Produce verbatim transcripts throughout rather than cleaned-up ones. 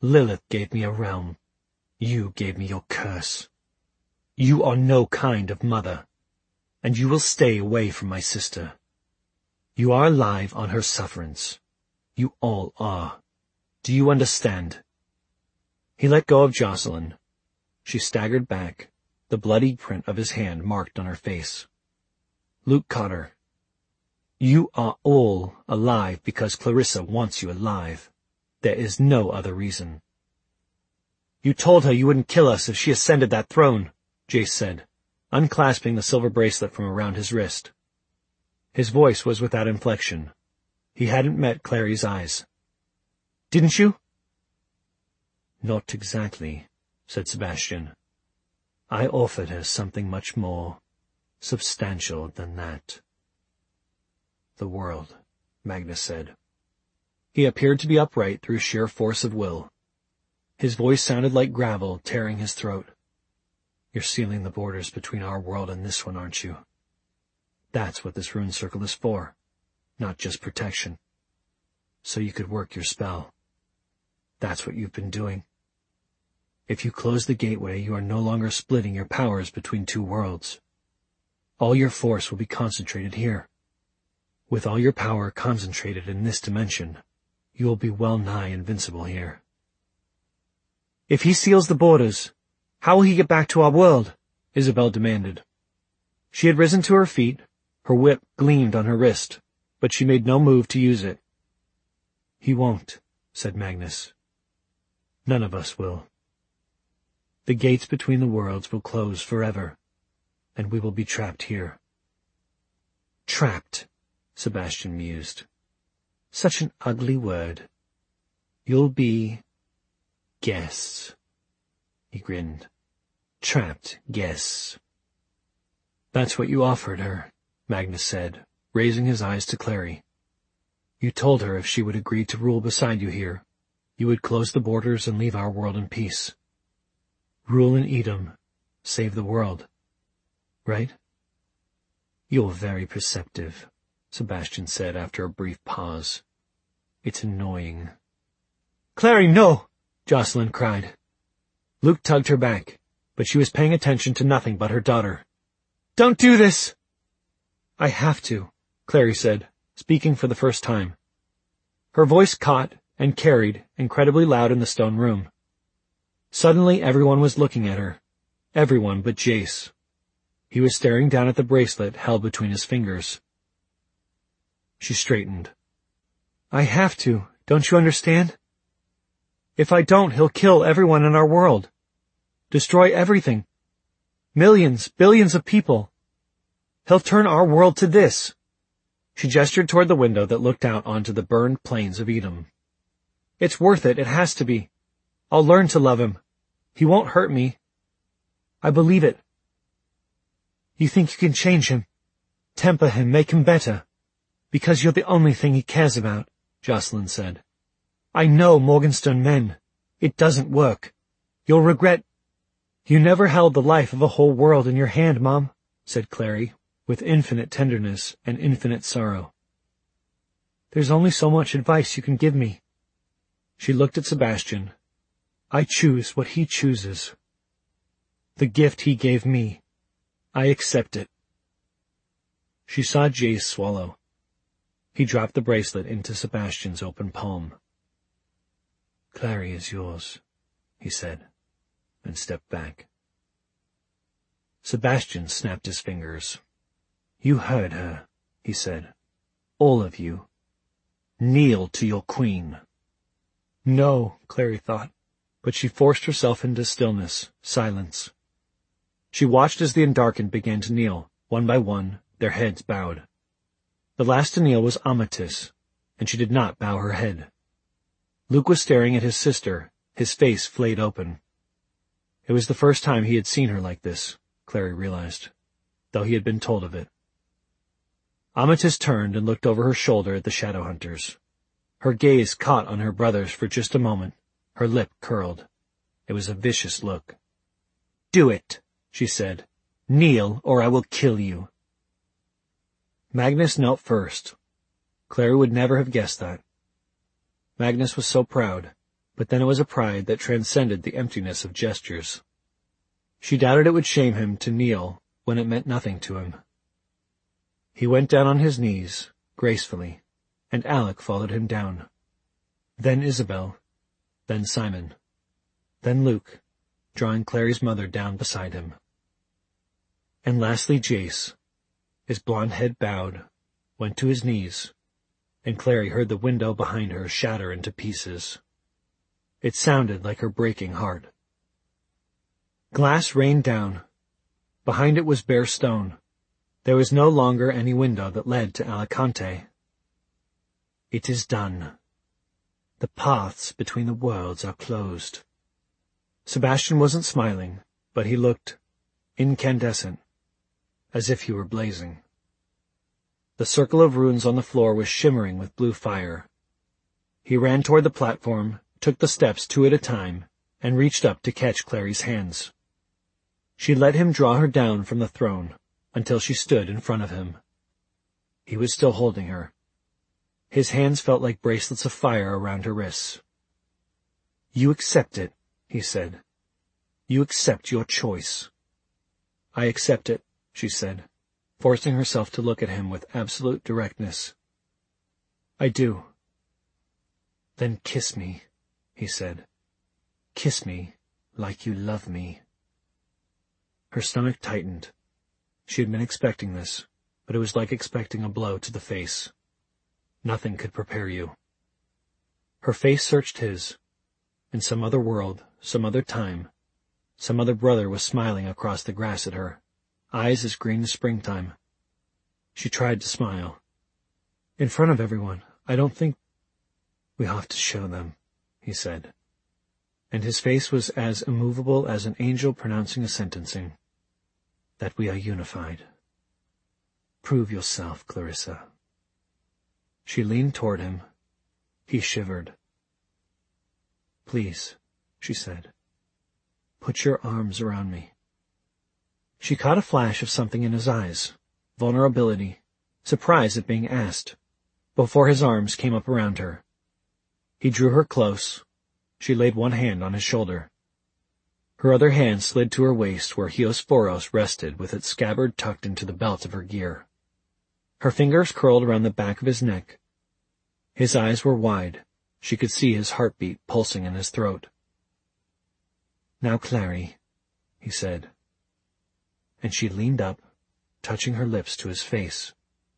Lilith gave me a realm. You gave me your curse. You are no kind of mother, and you will stay away from my sister. You are alive on her sufferance. You all are. Do you understand?" He let go of Jocelyn. She staggered back, the bloody print of his hand marked on her face. Luke caught her. "You are all alive because Clarissa wants you alive. There is no other reason." "You told her you wouldn't kill us if she ascended that throne," Jace said, unclasping the silver bracelet from around his wrist. His voice was without inflection. He hadn't met Clary's eyes. "Didn't you?" "Not exactly," said Sebastian. "I offered her something much more substantial than that." "The world," Magnus said. He appeared to be upright through sheer force of will. His voice sounded like gravel tearing his throat. "You're sealing the borders between our world and this one, aren't you? That's what this rune circle is for, not just protection. So you could work your spell. That's what you've been doing. If you close the gateway, you are no longer splitting your powers between two worlds. All your force will be concentrated here. With all your power concentrated in this dimension, you will be well nigh invincible here." "If he seals the borders, how will he get back to our world?" Isabel demanded. She had risen to her feet, her whip gleamed on her wrist, but she made no move to use it. "He won't," said Magnus. "None of us will. The gates between the worlds will close forever, and we will be trapped here." "Trapped," Sebastian mused. "Such an ugly word. You'll be guests." He grinned. "Trapped guests." "That's what you offered her," Magnus said, raising his eyes to Clary. "You told her if she would agree to rule beside you here, you would close the borders and leave our world in peace. Rule in Edom, save the world. Right?" "You're very perceptive," Sebastian said after a brief pause. "It's annoying." "Clary, no!" Jocelyn cried. Luke tugged her back, but she was paying attention to nothing but her daughter. "Don't do this!" "I have to," Clary said, speaking for the first time. Her voice caught and carried, incredibly loud in the stone room. Suddenly everyone was looking at her. Everyone but Jace. He was staring down at the bracelet held between his fingers. She straightened. "I have to, don't you understand? If I don't, he'll kill everyone in our world. Destroy everything. Millions, billions of people. He'll turn our world to this." She gestured toward the window that looked out onto the burned plains of Edom. "It's worth it, it has to be. I'll learn to love him. He won't hurt me. I believe it." "You think you can change him? Temper him, make him better? Because you're the only thing he cares about," Jocelyn said. "I know Morgenstern men. It doesn't work. You'll regret—" "You never held the life of a whole world in your hand, Mom," said Clary, with infinite tenderness and infinite sorrow. "There's only so much advice you can give me." She looked at Sebastian. "I choose what he chooses. The gift he gave me. I accept it." She saw Jace swallow. He dropped the bracelet into Sebastian's open palm. "Clary is yours," he said, and stepped back. Sebastian snapped his fingers. "You heard her," he said. "All of you. Kneel to your queen." "No," Clary thought, but she forced herself into stillness, silence. She watched as the Andarkan began to kneel, one by one, their heads bowed. The last to kneel was Amatis, and she did not bow her head. Luke was staring at his sister, his face flayed open. It was the first time he had seen her like this, Clary realized, though he had been told of it. Amatis turned and looked over her shoulder at the Shadowhunters. Her gaze caught on her brothers for just a moment. Her lip curled. It was a vicious look. "Do it," she said. "Kneel, or I will kill you." Magnus knelt first. Clary would never have guessed that. Magnus was so proud. but then it was a pride that transcended the emptiness of gestures. She doubted it would shame him to kneel when it meant nothing to him. He went down on his knees, gracefully, and Alec followed him down. Then Isabel, then Simon, then Luke, drawing Clary's mother down beside him. And lastly Jace, his blonde head bowed, went to his knees, and Clary heard the window behind her shatter into pieces. It sounded like her breaking heart. Glass rained down. Behind it was bare stone. There was no longer any window that led to Alicante. It is done. The paths between the worlds are closed. Sebastian wasn't smiling, but he looked incandescent, as if he were blazing. The circle of runes on the floor was shimmering with blue fire. He ran toward the platform, took the steps two at a time, and reached up to catch Clary's hands. She let him draw her down from the throne until she stood in front of him. He was still holding her. His hands felt like bracelets of fire around her wrists. "You accept it," he said. "You accept your choice." "I accept it," she said, forcing herself to look at him with absolute directness. "I do." "Then kiss me," he said. "Kiss me like you love me." Her stomach tightened. She had been expecting this, but it was like expecting a blow to the face. Nothing could prepare you. Her face searched his. In some other world, some other time, some other brother was smiling across the grass at her, eyes as green as springtime. She tried to smile. "In front of everyone, I don't think—" "We have to show them," he said. And his face was as immovable as an angel pronouncing a sentencing. "That we are unified. Prove yourself, Clarissa." She leaned toward him. He shivered. "Please," she said. "Put your arms around me." She caught a flash of something in his eyes. Vulnerability, surprise at being asked, before his arms came up around her. He drew her close. She laid one hand on his shoulder. Her other hand slid to her waist where Hiosporos rested with its scabbard tucked into the belt of her gear. Her fingers curled around the back of his neck. His eyes were wide. She could see his heartbeat pulsing in his throat. "Now, Clary," he said. And she leaned up, touching her lips to his face.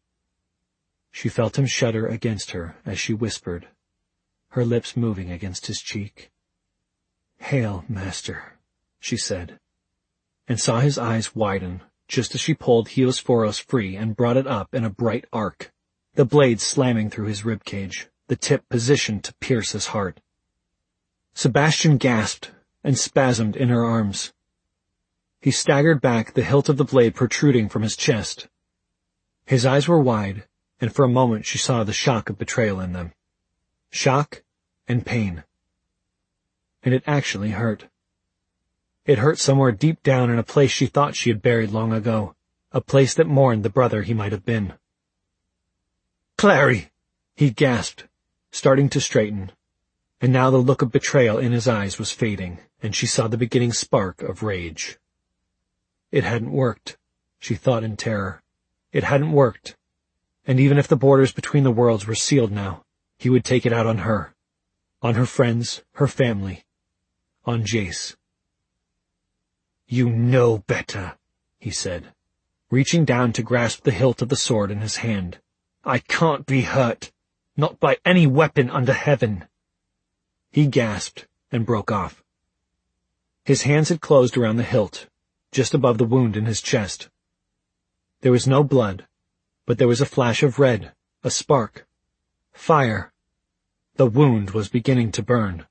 She felt him shudder against her as she whispered, her lips moving against his cheek. "Hail, Master," she said, and saw his eyes widen just as she pulled Hiosporos free and brought it up in a bright arc, the blade slamming through his ribcage, the tip positioned to pierce his heart. Sebastian gasped and spasmed in her arms. He staggered back, the hilt of the blade protruding from his chest. His eyes were wide, and for a moment she saw the shock of betrayal in them. Shock and pain. And it actually hurt. It hurt somewhere deep down in a place she thought she had buried long ago, a place that mourned the brother he might have been. "Clary!" he gasped, starting to straighten, and now the look of betrayal in his eyes was fading, and she saw the beginning spark of rage. It hadn't worked, she thought in terror. It hadn't worked, and even if the borders between the worlds were sealed now, he would take it out on her, on her friends, her family, on Jace. "You know better," he said, reaching down to grasp the hilt of the sword in his hand. "I can't be hurt, not by any weapon under heaven." He gasped and broke off. His hands had closed around the hilt, just above the wound in his chest. There was no blood, but there was a flash of red, a spark, fire. The wound was beginning to burn.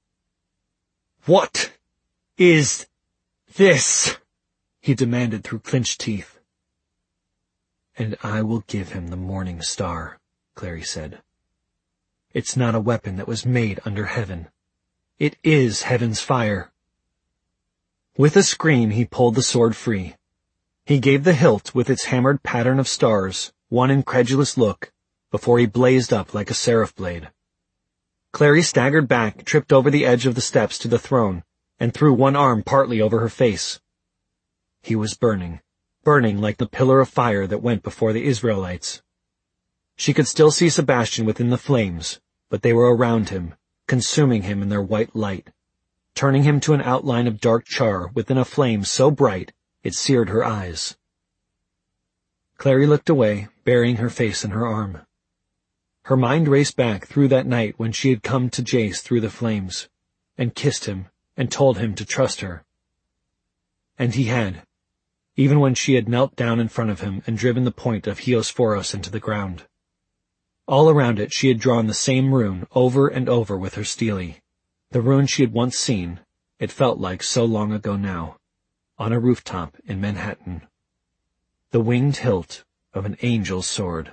"What is this?" he demanded through clenched teeth. "And I will give him the morning star," Clary said. "It's not a weapon that was made under heaven. It is heaven's fire." With a scream, he pulled the sword free. He gave the hilt with its hammered pattern of stars one incredulous look before he blazed up like a seraph blade. Clary staggered back, tripped over the edge of the steps to the throne, and threw one arm partly over her face. He was burning, burning like the pillar of fire that went before the Israelites. She could still see Sebastian within the flames, but they were around him, consuming him in their white light, turning him to an outline of dark char within a flame so bright it seared her eyes. Clary looked away, burying her face in her arm. Her mind raced back through that night when she had come to Jace through the flames, and kissed him, and told him to trust her. And he had, even when she had knelt down in front of him and driven the point of Hiosforos into the ground. All around it she had drawn the same rune over and over with her stele, the rune she had once seen, it felt like so long ago now, on a rooftop in Manhattan. The winged hilt of an angel's sword.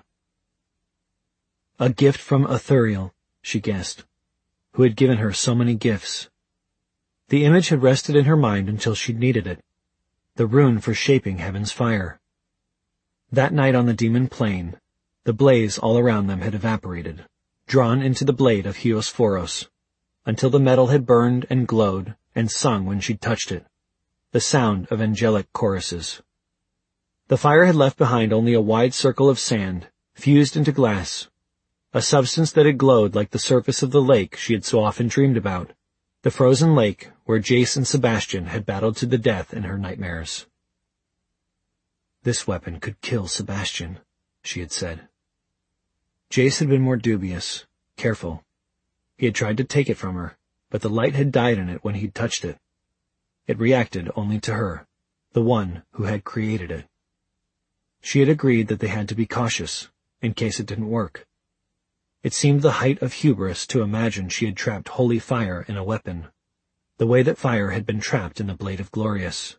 A gift from Ithuriel, she guessed, who had given her so many gifts. The image had rested in her mind until she'd needed it, the rune for shaping heaven's fire. That night on the demon plain, the blaze all around them had evaporated, drawn into the blade of Hiosforos, until the metal had burned and glowed and sung when she'd touched it, the sound of angelic choruses. The fire had left behind only a wide circle of sand, fused into glass, a substance that had glowed like the surface of the lake she had so often dreamed about, the frozen lake where Jace and Sebastian had battled to the death in her nightmares. This weapon could kill Sebastian, she had said. Jace had been more dubious, careful. He had tried to take it from her, but the light had died in it when he'd touched it. It reacted only to her, the one who had created it. She had agreed that they had to be cautious, in case it didn't work. It seemed the height of hubris to imagine she had trapped holy fire in a weapon, the way that fire had been trapped in the blade of Glorious.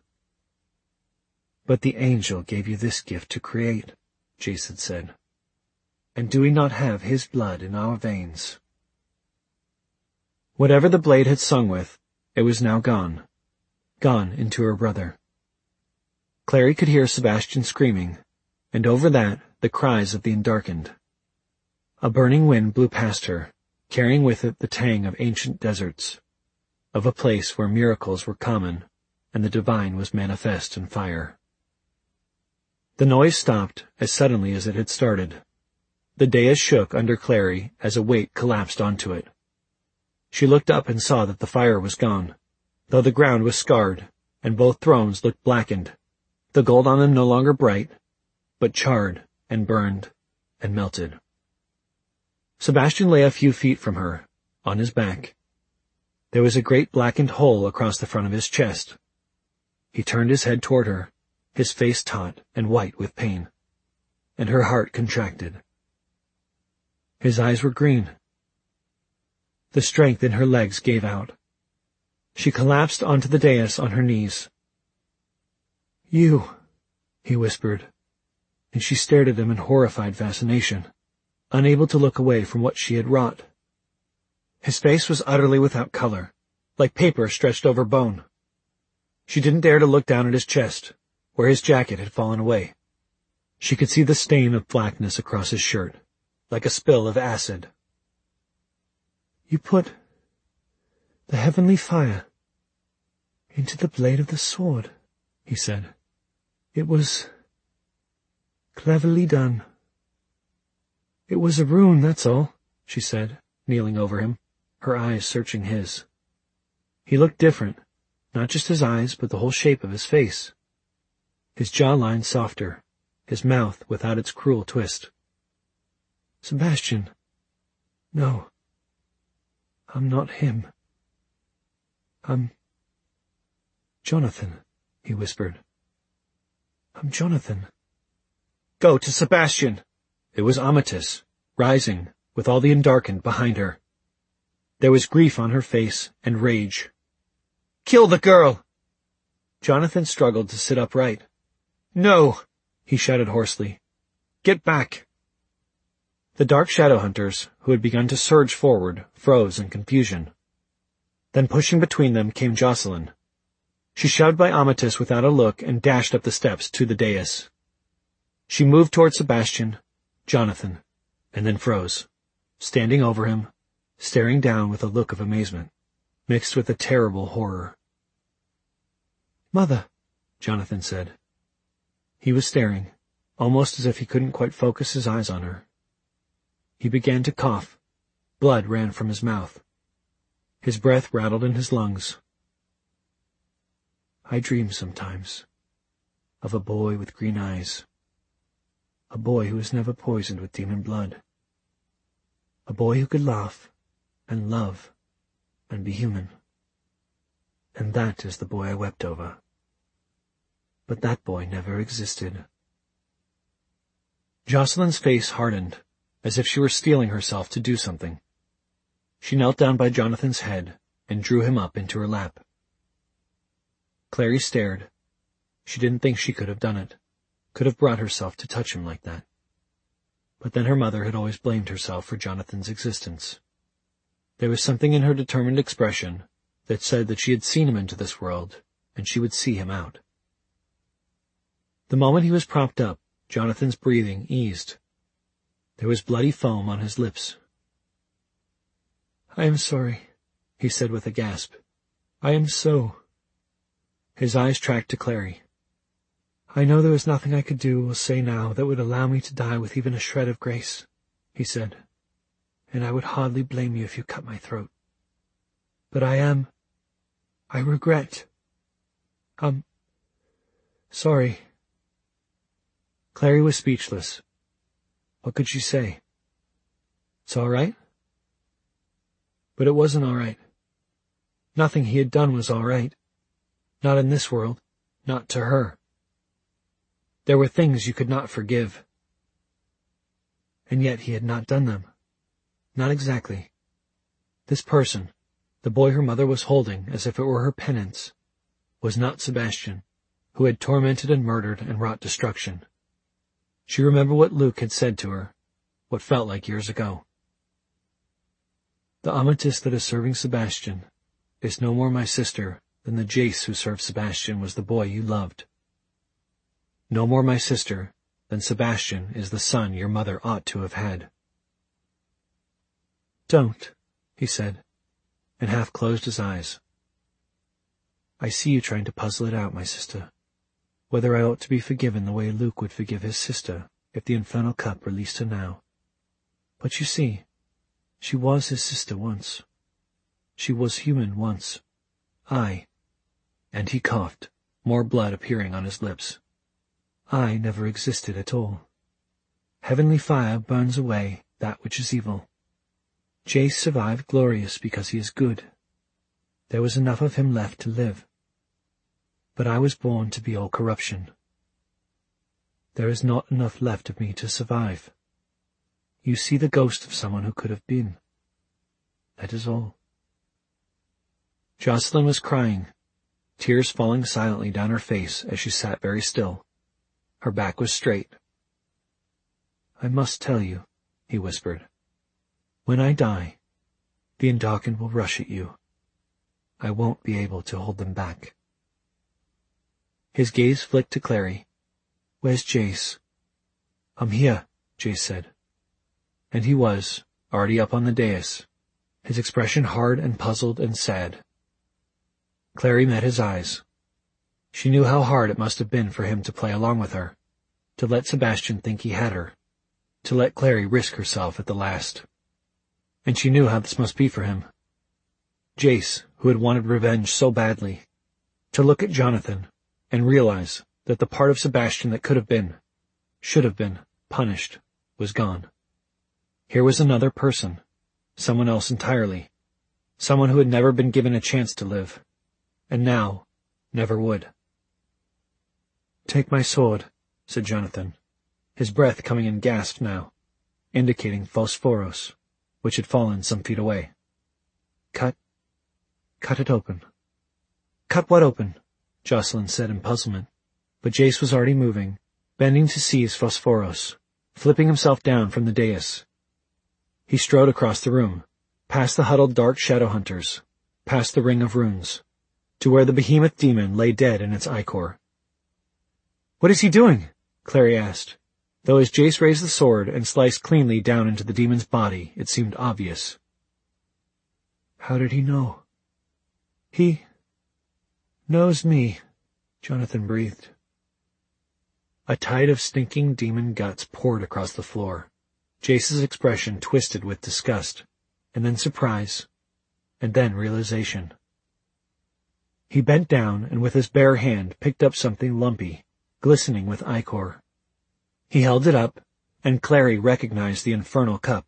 "But the angel gave you this gift to create," Jace had said. "And do we not have his blood in our veins?" Whatever the blade had sung with, it was now gone, gone into her brother. Clary could hear Sebastian screaming, and over that the cries of the Endarkened. A burning wind blew past her, carrying with it the tang of ancient deserts, of a place where miracles were common, and the divine was manifest in fire. The noise stopped as suddenly as it had started. The dais shook under Clary as a weight collapsed onto it. She looked up and saw that the fire was gone, though the ground was scarred, and both thrones looked blackened, the gold on them no longer bright, but charred and burned and melted. Sebastian lay a few feet from her, on his back. There was a great blackened hole across the front of his chest. He turned his head toward her, his face taut and white with pain, and her heart contracted. His eyes were green. The strength in her legs gave out. She collapsed onto the dais on her knees. "You," he whispered, and she stared at him in horrified fascination, unable to look away from what she had wrought. His face was utterly without color, like paper stretched over bone. She didn't dare to look down at his chest, where his jacket had fallen away. She could see the stain of blackness across his shirt, like a spill of acid. "You put the heavenly fire into the blade of the sword," he said. "It was cleverly done." "It was a rune, that's all," she said, kneeling over him, her eyes searching his. He looked different, not just his eyes, but the whole shape of his face. His jawline softer, his mouth without its cruel twist. "Sebastian, no, I'm not him. I'm Jonathan," he whispered. "I'm Jonathan." "Go to Sebastian!" It was Amatis, rising, with all the Endarkened behind her. There was grief on her face and rage. "Kill the girl!" Jonathan struggled to sit upright. "No!" he shouted hoarsely. "Get back!" The dark shadow hunters, who had begun to surge forward, froze in confusion. Then pushing between them came Jocelyn. She shoved by Amatis without a look and dashed up the steps to the dais. She moved toward Sebastian, Jonathan, and then froze, standing over him, staring down with a look of amazement, mixed with a terrible horror. "Mother," Jonathan said. He was staring, almost as if he couldn't quite focus his eyes on her. He began to cough. Blood ran from his mouth. His breath rattled in his lungs. "I dream sometimes of a boy with green eyes, a boy who was never poisoned with demon blood, a boy who could laugh and love and be human. And that is the boy I wept over. But that boy never existed." Jocelyn's face hardened, as if she were steeling herself to do something. She knelt down by Jonathan's head and drew him up into her lap. Clary stared. She didn't think she could have done it, could have brought herself to touch him like that. But then her mother had always blamed herself for Jonathan's existence. There was something in her determined expression that said that she had seen him into this world, and she would see him out. The moment he was propped up, Jonathan's breathing eased. There was bloody foam on his lips. "I am sorry," he said with a gasp. "I am so—" His eyes tracked to Clary. "I know there was nothing I could do or say now that would allow me to die with even a shred of grace," he said, "and I would hardly blame you if you cut my throat. But I am... I regret... I'm... sorry." Clary was speechless. What could she say? "It's all right?" But it wasn't all right. Nothing he had done was all right. Not in this world, not to her. There were things you could not forgive. And yet he had not done them. Not exactly. This person, the boy her mother was holding as if it were her penance, was not Sebastian, who had tormented and murdered and wrought destruction. She remembered what Luke had said to her, what felt like years ago. "The amethyst that is serving Sebastian is no more my sister than the Jace who served Sebastian was the boy you loved. No more my sister than Sebastian is the son your mother ought to have had." "Don't," he said, and half closed his eyes. "I see you trying to puzzle it out, my sister, whether I ought to be forgiven the way Luke would forgive his sister if the infernal cup released her now. But you see, she was his sister once. She was human once. I—" and he coughed, more blood appearing on his lips. "I never existed at all. Heavenly fire burns away that which is evil. Jace survived glorious because he is good. There was enough of him left to live. But I was born to be all corruption. There is not enough left of me to survive. You see the ghost of someone who could have been. That is all." Jocelyn was crying, tears falling silently down her face as she sat very still. Her back was straight. "I must tell you," he whispered. "When I die, the Indarken will rush at you. I won't be able to hold them back." His gaze flicked to Clary. "Where's Jace?" "I'm here," Jace said. And he was, already up on the dais, his expression hard and puzzled and sad. Clary met his eyes. She knew how hard it must have been for him to play along with her, to let Sebastian think he had her, to let Clary risk herself at the last. And she knew how this must be for him. Jace, who had wanted revenge so badly, to look at Jonathan and realize that the part of Sebastian that could have been, should have been, punished, was gone. Here was another person, someone else entirely, someone who had never been given a chance to live, and now never would. "Take my sword," said Jonathan, his breath coming in gasps now, indicating Phosphoros, which had fallen some feet away. "Cut, cut it open." "Cut what open?" Jocelyn said in puzzlement, but Jace was already moving, bending to seize Phosphoros, flipping himself down from the dais. He strode across the room, past the huddled dark shadow hunters, past the ring of runes, to where the behemoth demon lay dead in its ichor. "What is he doing?" Clary asked, though as Jace raised the sword and sliced cleanly down into the demon's body, it seemed obvious. How did he know? He knows me, Jonathan breathed. A tide of stinking demon guts poured across the floor. Jace's expression twisted with disgust, and then surprise, and then realization. He bent down and with his bare hand picked up something lumpy, glistening with ichor. He held it up, and Clary recognized the infernal cup.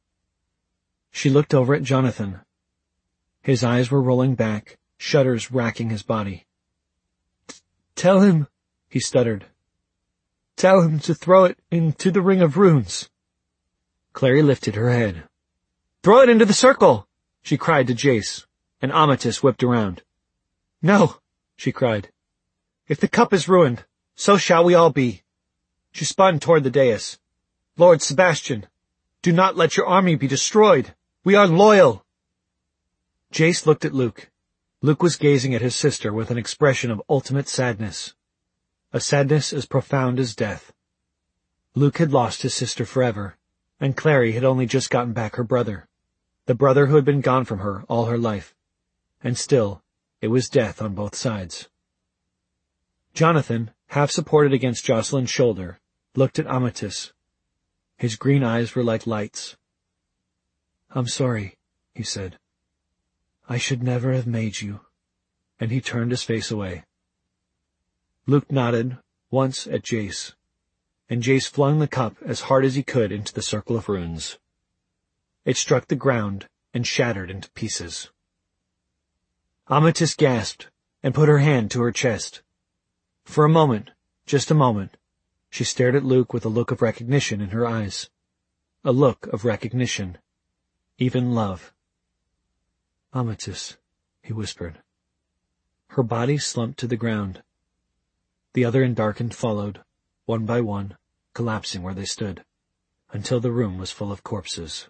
She looked over at Jonathan. His eyes were rolling back, shudders racking his body. "Tell him," he stuttered. "Tell him to throw it into the ring of runes." Clary lifted her head. "Throw it into the circle!" she cried to Jace, and Amatis whipped around. "No," she cried. "If the cup is ruined, so shall we all be." She spun toward the dais. "Lord Sebastian, do not let your army be destroyed. We are loyal." Jace looked at Luke. Luke was gazing at his sister with an expression of ultimate sadness, a sadness as profound as death. Luke had lost his sister forever, and Clary had only just gotten back her brother, the brother who had been gone from her all her life, and still it was death on both sides. Jonathan, half supported against Jocelyn's shoulder, looked at Amatis. His green eyes were like lights. "I'm sorry," he said. "I should never have made you," and he turned his face away. Luke nodded once at Jace, and Jace flung the cup as hard as he could into the circle of runes. It struck the ground and shattered into pieces. Amatis gasped and put her hand to her chest. For a moment, just a moment, she stared at Luke with a look of recognition in her eyes. A look of recognition. Even love. "Amatis," he whispered. Her body slumped to the ground. The other Indarkand followed, one by one, collapsing where they stood, until the room was full of corpses.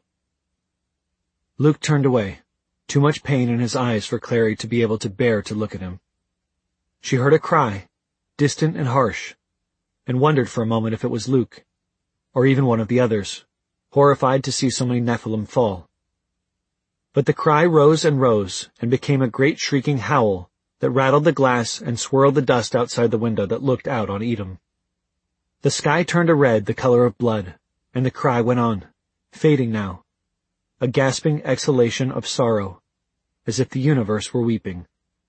Luke turned away, too much pain in his eyes for Clary to be able to bear to look at him. She heard a cry, distant and harsh, and wondered for a moment if it was Luke, or even one of the others, horrified to see so many Nephilim fall. But the cry rose and rose, and became a great shrieking howl that rattled the glass and swirled the dust outside the window that looked out on Edom. The sky turned a red, the color of blood, and the cry went on, fading now, a gasping exhalation of sorrow, as if the universe were weeping.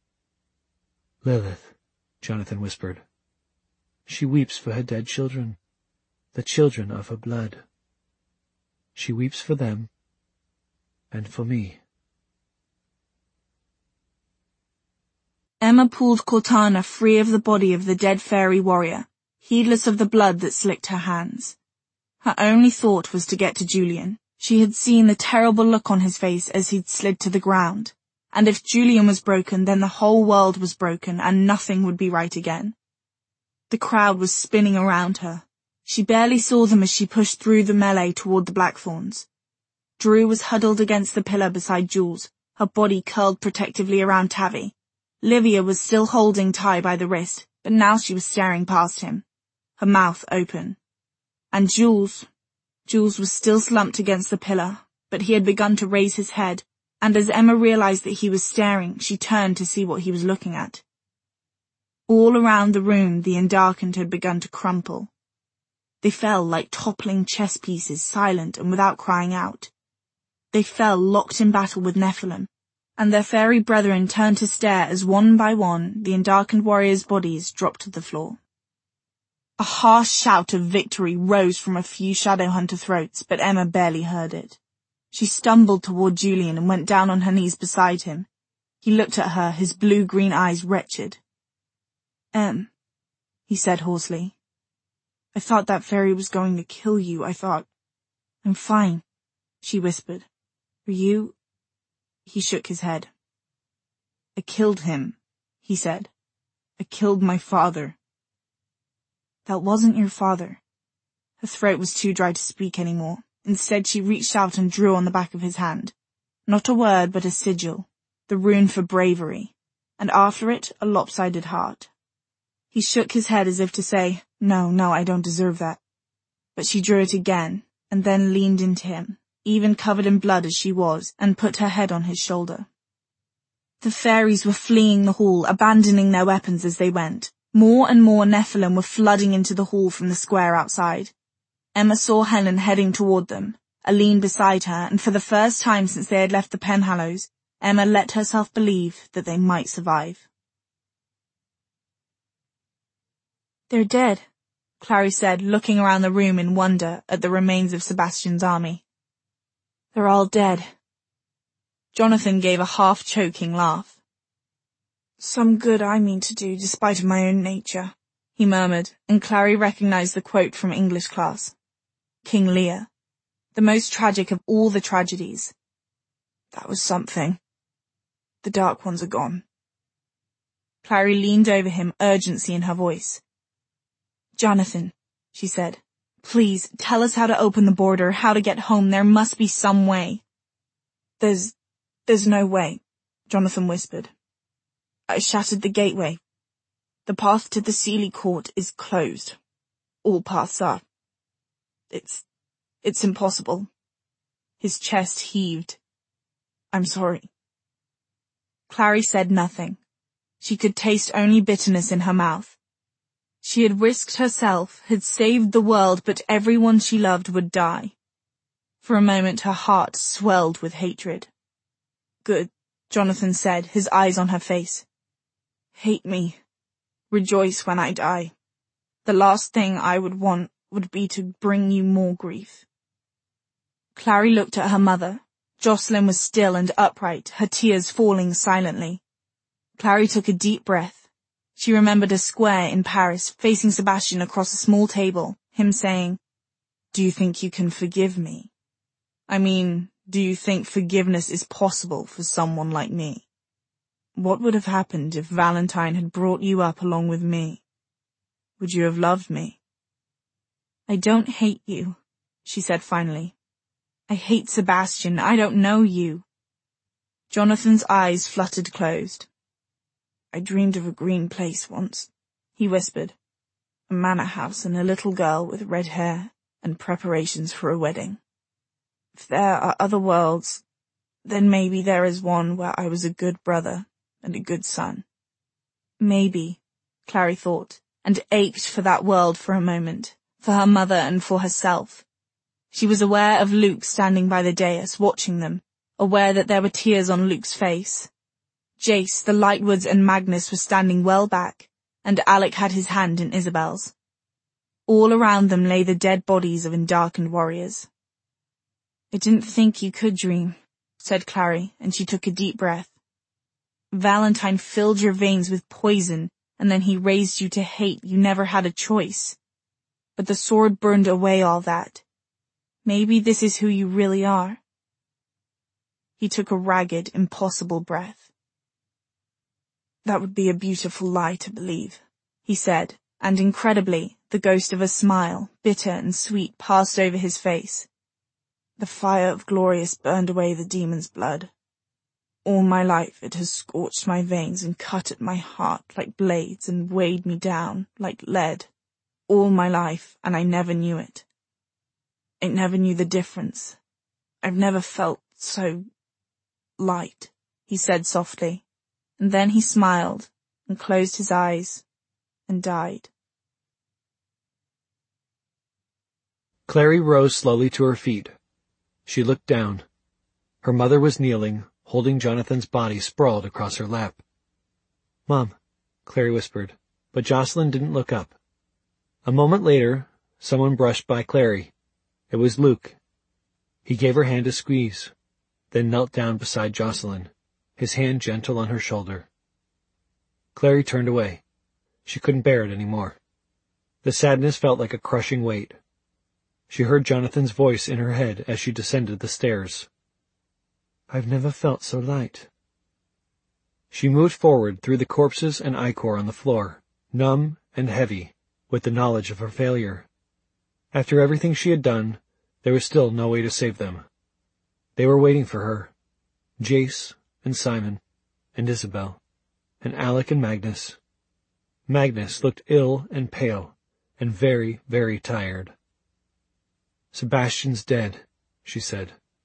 "Lilith," Jonathan whispered. "She weeps for her dead children, the children of her blood. She weeps for them, and for me." Emma pulled Cortana free of the body of the dead fairy warrior, heedless of the blood that slicked her hands. Her only thought was to get to Julian. She had seen the terrible look on his face as he'd slid to the ground, and if Julian was broken, then the whole world was broken and nothing would be right again. The crowd was spinning around her. She barely saw them as she pushed through the melee toward the Blackthorns. Drew was huddled against the pillar beside Jules, her body curled protectively around Tavi. Livia was still holding Ty by the wrist, but now she was staring past him, her mouth open. And Jules, Jules was still slumped against the pillar, but he had begun to raise his head, and as Emma realized that he was staring, she turned to see what he was looking at. All around the room the Indarkand had begun to crumple. They fell like toppling chess pieces, silent and without crying out. They fell locked in battle with Nephilim, and their fairy brethren turned to stare as one by one the Indarkand warriors' bodies dropped to the floor. A harsh shout of victory rose from a few Shadowhunter throats, but Emma barely heard it. She stumbled toward Julian and went down on her knees beside him. He looked at her, his blue-green eyes wretched. "Em," he said hoarsely. "I thought that fairy was going to kill you. I thought—" "I'm fine," she whispered. "Are you—" He shook his head. "I killed him," he said. "I killed my father." "That wasn't your father." Her throat was too dry to speak anymore. Instead, she reached out and drew on the back of his hand. Not a word, but a sigil, the rune for bravery, and after it, a lopsided heart. He shook his head as if to say, "No, no, I don't deserve that." But she drew it again, and then leaned into him, even covered in blood as she was, and put her head on his shoulder. The fairies were fleeing the hall, abandoning their weapons as they went. More and more Nephilim were flooding into the hall from the square outside. Emma saw Helen heading toward them, Aline beside her, and for the first time since they had left the Penhallows, Emma let herself believe that they might survive. "They're dead," Clary said, looking around the room in wonder at the remains of Sebastian's army. "They're all dead." Jonathan gave a half-choking laugh. "Some good I mean to do, despite of my own nature," he murmured, and Clary recognized the quote from English class. King Lear. The most tragic of all the tragedies. That was something. The Dark Ones are gone. Clary leaned over him, urgency in her voice. "Jonathan," she said, "please, tell us how to open the border, how to get home. There must be some way." There's, there's no way," Jonathan whispered. "I shattered the gateway. The path to the Seelie Court is closed. All paths are. It's, it's impossible." His chest heaved. "I'm sorry." Clary said nothing. She could taste only bitterness in her mouth. She had risked herself, had saved the world, but everyone she loved would die. For a moment her heart swelled with hatred. "Good," Jonathan said, his eyes on her face. "Hate me. Rejoice when I die. The last thing I would want would be to bring you more grief." Clary looked at her mother. Jocelyn was still and upright, her tears falling silently. Clary took a deep breath. She remembered a square in Paris, facing Sebastian across a small table, him saying, "Do you think you can forgive me? I mean, do you think forgiveness is possible for someone like me? What would have happened if Valentine had brought you up along with me? Would you have loved me?" "I don't hate you," she said finally. "I hate Sebastian. I don't know you." Jonathan's eyes fluttered closed. "I dreamed of a green place once," he whispered. "A manor house and a little girl with red hair and preparations for a wedding. If there are other worlds, then maybe there is one where I was a good brother and a good son." Maybe, Clary thought, and ached for that world for a moment, for her mother and for herself. She was aware of Luke standing by the dais, watching them, aware that there were tears on Luke's face. Jace, the Lightwoods and Magnus were standing well back, and Alec had his hand in Isabel's. All around them lay the dead bodies of endarkened warriors. "I didn't think you could dream," said Clary, and she took a deep breath. "Valentine filled your veins with poison, and then he raised you to hate. You never had a choice. But the sword burned away all that. Maybe this is who you really are." He took a ragged, impossible breath. "That would be a beautiful lie to believe," he said, and incredibly, the ghost of a smile, bitter and sweet, passed over his face. "The fire of Glorious burned away the demon's blood. All my life it has scorched my veins and cut at my heart like blades and weighed me down like lead. All my life, and I never knew it. I never knew the difference. I've never felt so light," he said softly. And then he smiled, and closed his eyes, and died. Clary rose slowly to her feet. She looked down. Her mother was kneeling, holding Jonathan's body sprawled across her lap. "Mom," Clary whispered, but Jocelyn didn't look up. A moment later, someone brushed by Clary. It was Luke. He gave her hand a squeeze, then knelt down beside Jocelyn, his hand gentle on her shoulder. Clary turned away. She couldn't bear it any more. The sadness felt like a crushing weight. She heard Jonathan's voice in her head as she descended the stairs. "I've never felt so light." She moved forward through the corpses and ichor on the floor, numb and heavy, with the knowledge of her failure. After everything she had done, there was still no way to save them. They were waiting for her. Jace and Simon and Isabel and Alec and Magnus. Magnus looked ill and pale and very, very tired. "Sebastian's dead," she said.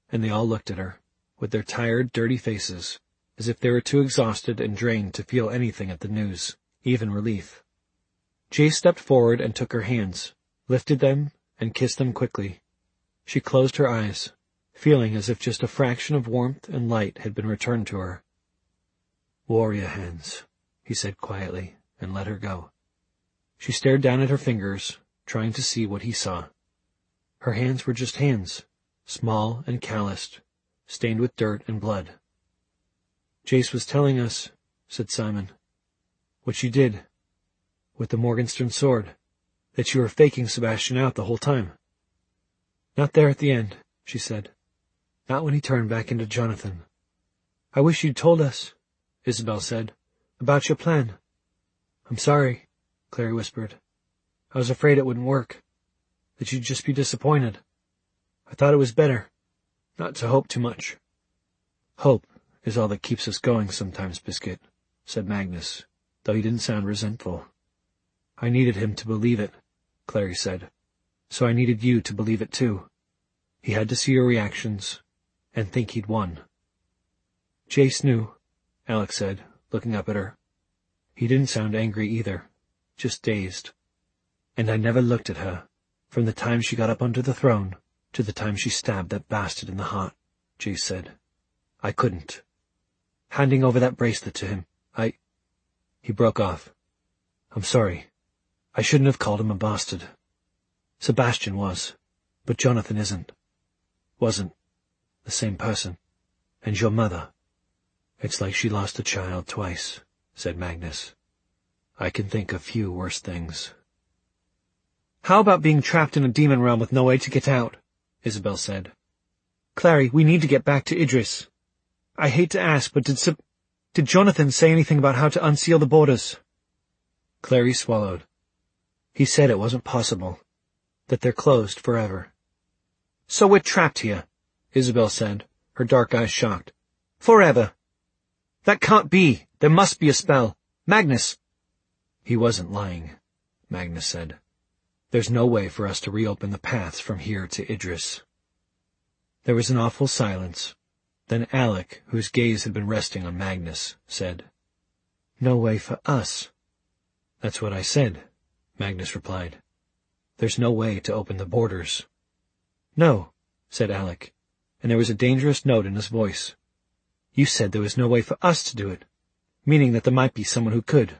and they all looked at her, with their tired, dirty faces, as if they were too exhausted and drained to feel anything at the news, even relief. Jace stepped forward and took her hands, lifted them, and kissed them quickly. She closed her eyes, feeling as if just a fraction of warmth and light had been returned to her. "Warrior hands," he said quietly, and let her go. She stared down at her fingers, trying to see what he saw. Her hands were just hands, small and calloused, stained with dirt and blood. "Jace was telling us," said Simon, "what you did with the Morgenstern sword, that you were faking Sebastian out the whole time." "Not there at the end," she said. "Not when he turned back into Jonathan." "I wish you'd told us," Isabel said, "about your plan." "I'm sorry," Clary whispered. "I was afraid it wouldn't work, that you'd just be disappointed. I thought it was better not to hope too much." "Hope is all that keeps us going sometimes, Biscuit," said Magnus, though he didn't sound resentful. "I needed him to believe it," Clary said, "so I needed you to believe it too. He had to see your reactions and think he'd won." "Jace knew," Alex said, looking up at her. He didn't sound angry either, just dazed. "And I never looked at her, from the time she got up onto the throne to the time she stabbed that bastard in the heart," Jace said. "I couldn't. Handing over that bracelet to him, I—" He broke off. "I'm sorry. I shouldn't have called him a bastard. Sebastian was, but Jonathan isn't. Wasn't the same person. And your mother—" "It's like she lost a child twice," said Magnus. "I can think of few worse things." "How about being trapped in a demon realm with no way to get out?" Isabel said. "Clary, we need to get back to Idris. I hate to ask, but did Seb- did Jonathan say anything about how to unseal the borders?" Clary swallowed. "He said it wasn't possible, that they're closed forever." "So we're trapped here," Isabel said, her dark eyes shocked. "Forever. That can't be. There must be a spell. Magnus." "He wasn't lying," Magnus said. "There's no way for us to reopen the paths from here to Idris." There was an awful silence. Then Alec, whose gaze had been resting on Magnus, said, "No way for us." "That's what I said," Magnus replied. "There's no way to open the borders." "No," said Alec, and there was a dangerous note in his voice. "You said there was no way for us to do it, meaning that there might be someone who could."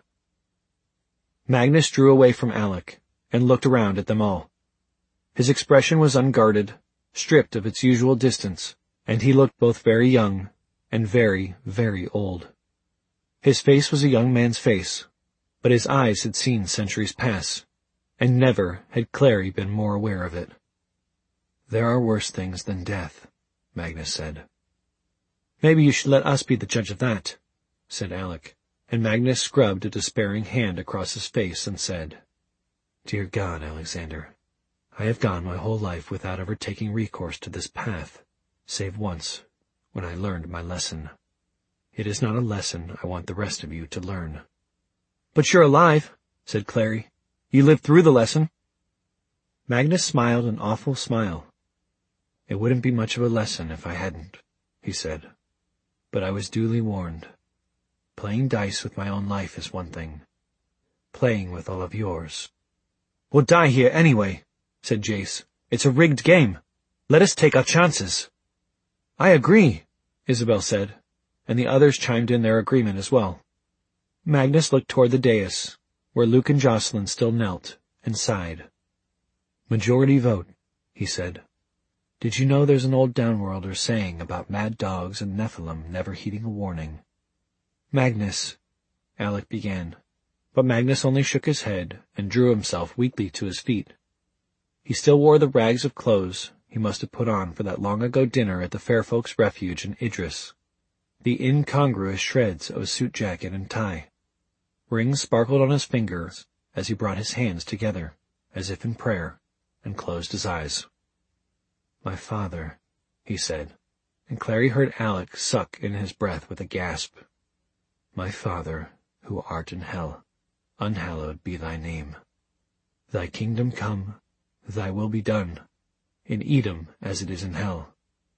Magnus drew away from Alec and looked around at them all. His expression was unguarded, stripped of its usual distance, and he looked both very young and very, very old. His face was a young man's face, but his eyes had seen centuries pass, and never had Clary been more aware of it. "There are worse things than death," Magnus said. "Maybe you should let us be the judge of that," said Alec, and Magnus scrubbed a despairing hand across his face and said, "Dear God, Alexander, I have gone my whole life without ever taking recourse to this path, save once, when I learned my lesson. It is not a lesson I want the rest of you to learn." "But you're alive," said Clary. "You lived through the lesson." Magnus smiled an awful smile. "It wouldn't be much of a lesson if I hadn't," he said. "But I was duly warned. Playing dice with my own life is one thing. Playing with all of yours—" "We'll die here anyway," said Jace. "It's a rigged game. Let us take our chances." "I agree," Isabel said, and the others chimed in their agreement as well. Magnus looked toward the dais, where Luke and Jocelyn still knelt, and sighed. "Majority vote," he said. "Did you know there's an old downworlder saying about mad dogs and Nephilim never heeding a warning?" "Magnus," Alec began, but Magnus only shook his head and drew himself weakly to his feet. He still wore the rags of clothes he must have put on for that long-ago dinner at the Fair Folks' Refuge in Idris, the incongruous shreds of a suit jacket and tie. Rings sparkled on his fingers as he brought his hands together, as if in prayer, and closed his eyes. "My father," he said, and Clary heard Alec suck in his breath with a gasp. "My Father, who art in hell, unhallowed be thy name. Thy kingdom come, thy will be done, in Edom as it is in hell.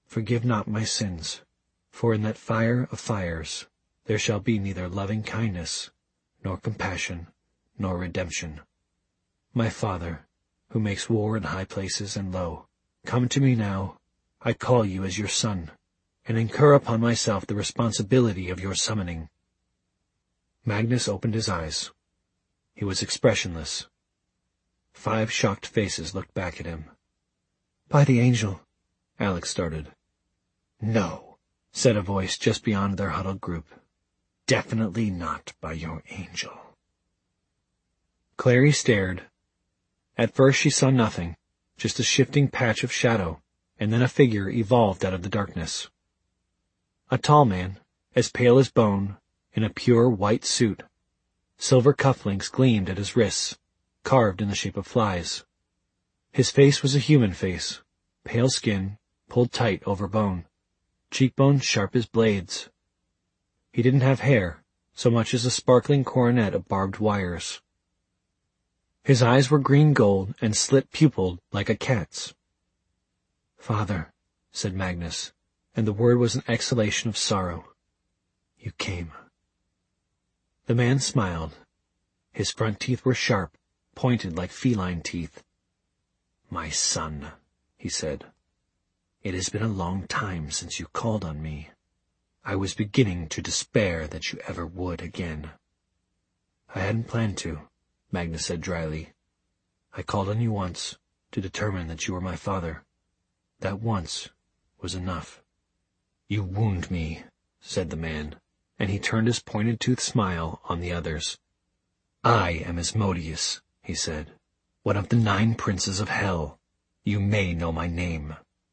forgive not my sins, for in that fire of fires there shall be neither loving kindness, nor compassion, nor redemption. My Father, who makes war in high places and low, come to me now, I call you as your son, and incur upon myself the responsibility of your summoning." Magnus opened his eyes. He was expressionless. Five shocked faces looked back at him. "By the angel," Alex started. "No," said a voice just beyond their huddled group. "Definitely not by your angel." Clary stared. At first she saw nothing, just a shifting patch of shadow, and then a figure evolved out of the darkness. A tall man, as pale as bone, in a pure white suit. Silver cufflinks gleamed at his wrists, carved in the shape of flies. His face was a human face, pale skin, pulled tight over bone, cheekbones sharp as blades. He didn't have hair, so much as a sparkling coronet of barbed wires. His eyes were green gold and slit-pupilled like a cat's. "Father," said Magnus, and the word was an exhalation of sorrow. "You came." The man smiled. His front teeth were sharp, pointed like feline teeth. "My son," he said, "it has been a long time since you called on me. I was beginning to despair that you ever would again." "I hadn't planned to," Magnus said dryly. "I called on you once, to determine that you were my father. That once was enough." "You wound me," said the man, and he turned his pointed-toothed smile on the others. "I am Asmodeus," he said, "one of the nine princes of hell. You may know my name."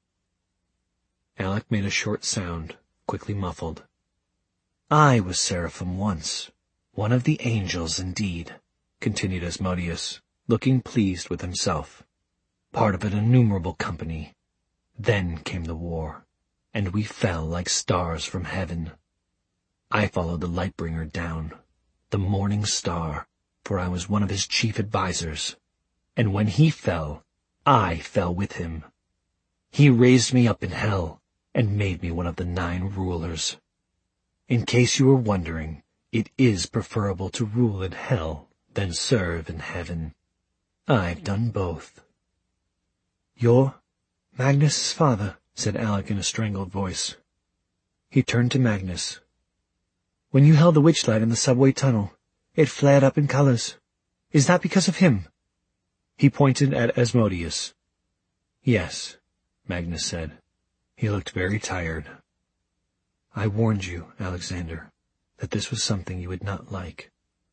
Alec made a short sound, quickly muffled. "I was Seraphim once, one of the angels indeed," continued Asmodeus, looking pleased with himself. "Part of an innumerable company. Then came the war, and we fell like stars from heaven. I followed the Lightbringer down, the morning star, for I was one of his chief advisers, and when he fell, I fell with him. He raised me up in hell and made me one of the nine rulers. In case you were wondering, it is preferable to rule in hell than serve in heaven. I've done both." "You're Magnus's father," said Alec in a strangled voice. He turned to Magnus. "When you held the witchlight in the subway tunnel, it flared up in colors. Is that because of him?" He pointed at Asmodeus. "Yes," Magnus said. He looked very tired. "I warned you, Alexander, that this was something you would not like."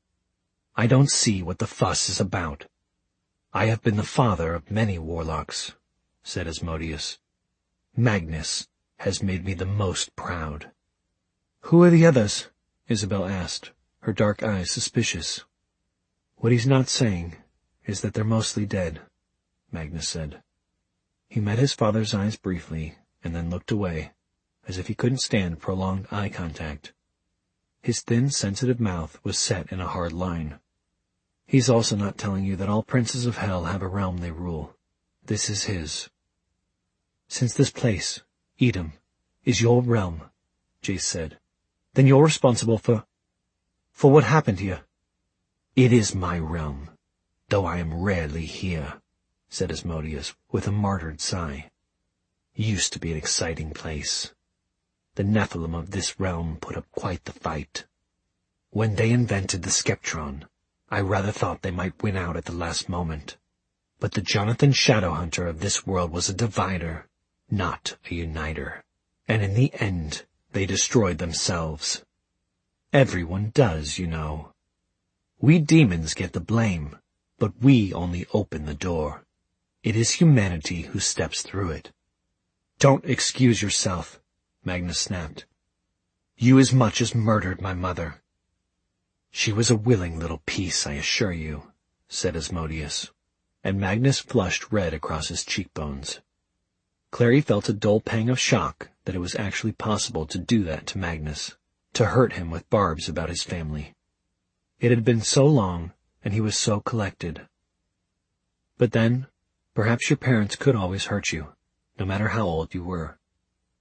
"I don't see what the fuss is about. I have been the father of many warlocks," said Asmodeus. "Magnus has made me the most proud." "Who are the others?" Isabel asked, her dark eyes suspicious. "What he's not saying is that they're mostly dead," Magnus said. He met his father's eyes briefly, and then looked away, as if he couldn't stand prolonged eye contact. His thin, sensitive mouth was set in a hard line. "He's also not telling you that all princes of hell have a realm they rule. This is his." "Since this place, Edom, is your realm," Jace said, "then you're responsible for... for what happened here." "It is my realm, though I am rarely here," said Asmodeus with a martyred sigh. "Used to be an exciting place. The Nephilim of this realm put up quite the fight. When they invented the Skeptron, I rather thought they might win out at the last moment. But the Jonathan Shadowhunter of this world was a divider, not a uniter, and in the end they destroyed themselves. Everyone does, you know. We demons get the blame, but we only open the door. It is humanity who steps through it." "Don't excuse yourself," Magnus snapped. "You as much as murdered my mother." "She was a willing little piece, I assure you," said Asmodeus, and Magnus flushed red across his cheekbones. Clary felt a dull pang of shock that it was actually possible to do that to Magnus, to hurt him with barbs about his family. It had been so long, and he was so collected. But then, perhaps your parents could always hurt you, no matter how old you were.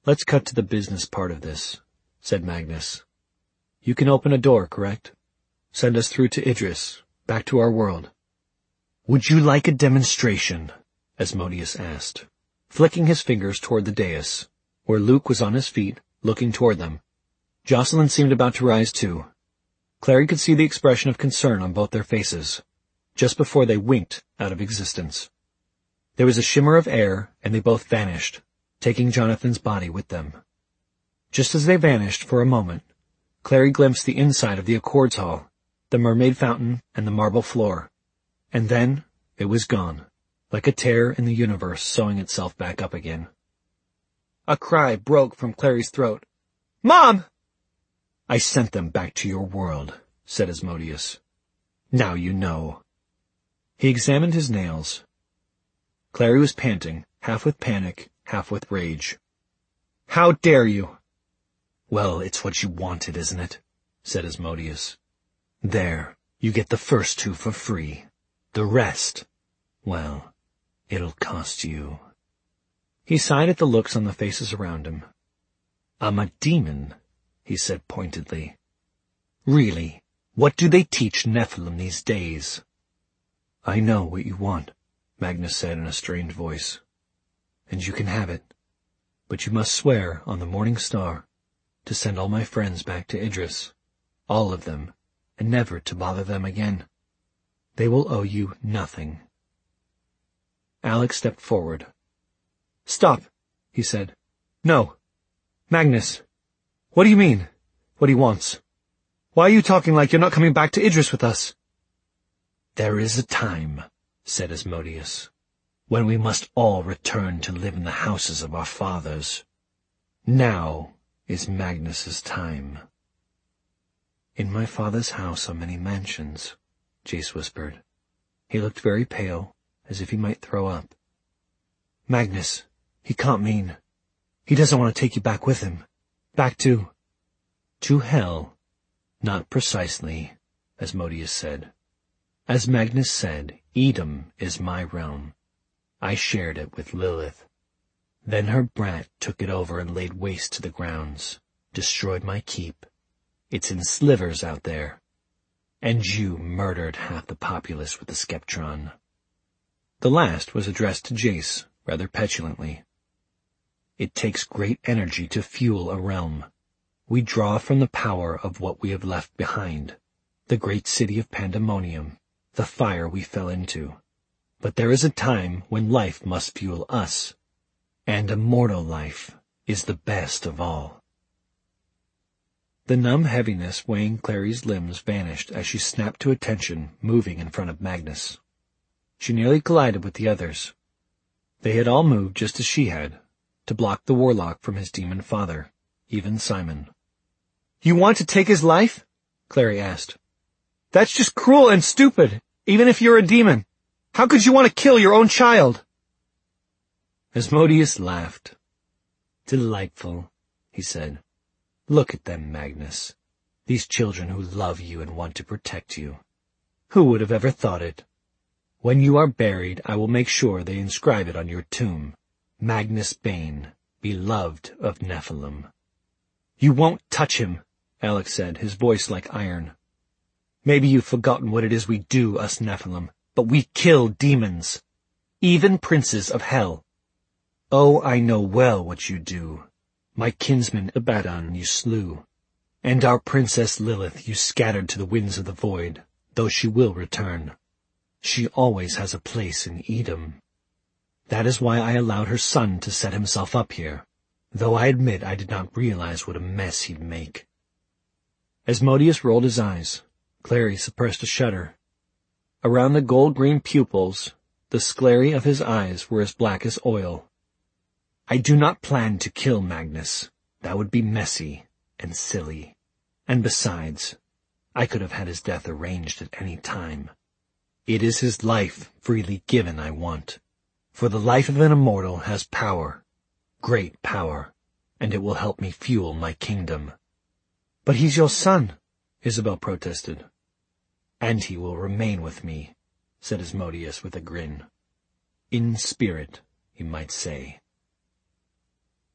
Let's cut to the business part of this, said Magnus. You can open a door, correct? Send us through to Idris, back to our world. Would you like a demonstration? Asmodeus asked, flicking his fingers toward the dais, where Luke was on his feet, looking toward them. Jocelyn seemed about to rise too. Clary could see the expression of concern on both their faces, just before they winked out of existence. There was a shimmer of air, and they both vanished, taking Jonathan's body with them. Just as they vanished for a moment, Clary glimpsed the inside of the Accords Hall, the mermaid fountain, and the marble floor. And then it was gone, like a tear in the universe sewing itself back up again. A cry broke from Clary's throat. Mom! I sent them back to your world, said Asmodeus. Now you know. He examined his nails. Clary was panting, half with panic, half with rage. How dare you? Well, it's what you wanted, isn't it? Said Asmodeus. There, you get the first two for free. The rest, well, it'll cost you. He sighed at the looks on the faces around him. I'm a demon, he said pointedly. Really, what do they teach Nephilim these days? I know what you want, Magnus said in a strained voice. And you can have it. But you must swear on the Morning Star to send all my friends back to Idris, all of them, and never to bother them again. They will owe you nothing. Alex stepped forward. Stop, he said. No. Magnus, what do you mean, what he wants? Why are you talking like you're not coming back to Idris with us? There is a time, said Asmodeus, when we must all return to live in the houses of our fathers. Now is Magnus's time. In my father's house are many mansions, Jace whispered. He looked very pale, as if he might throw up. Magnus, he can't mean. He doesn't want to take you back with him. Back to... To hell. Not precisely, Asmodeus said. As Magnus said, Edom is my realm. I shared it with Lilith. Then her brat took it over and laid waste to the grounds, destroyed my keep. It's in slivers out there. And you murdered half the populace with the Skeptron. The last was addressed to Jace, rather petulantly. It takes great energy to fuel a realm. We draw from the power of what we have left behind, the great city of Pandemonium, the fire we fell into. But there is a time when life must fuel us, and immortal life is the best of all. The numb heaviness weighing Clary's limbs vanished as she snapped to attention, moving in front of Magnus. She nearly collided with the others. They had all moved just as she had, to block the warlock from his demon father, even Simon. You want to take his life? Clary asked. That's just cruel and stupid, even if you're a demon. How could you want to kill your own child? Asmodeus laughed. Delightful, he said. Look at them, Magnus. These children who love you and want to protect you. Who would have ever thought it? When you are buried, I will make sure they inscribe it on your tomb. Magnus Bane, beloved of Nephilim. You won't touch him, Alex said, his voice like iron. Maybe you've forgotten what it is we do, us Nephilim, but we kill demons. Even princes of hell. Oh, I know well what you do. My kinsman Abaddon you slew, and our princess Lilith you scattered to the winds of the void, though she will return. She always has a place in Edom. That is why I allowed her son to set himself up here, though I admit I did not realize what a mess he'd make. Asmodeus rolled his eyes. Clary suppressed a shudder. Around the gold-green pupils, the sclerae of his eyes were as black as oil. I do not plan to kill Magnus. That would be messy and silly. And besides, I could have had his death arranged at any time. It is his life, freely given, I want. For the life of an immortal has power, great power, and it will help me fuel my kingdom. But he's your son, Isabel protested. And he will remain with me, said Asmodeus with a grin. In spirit, you might say.